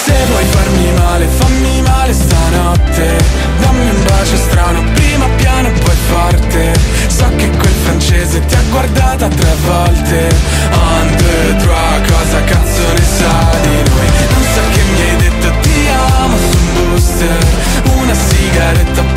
Se vuoi fammi male stanotte. Dammi un bacio strano, prima piano e poi forte. So che quel francese ti ha guardata 3 volte. Un, deux, trois, cosa cazzo ne sa di noi? Non so che mi hai detto ti amo su un booster. Una sigaretta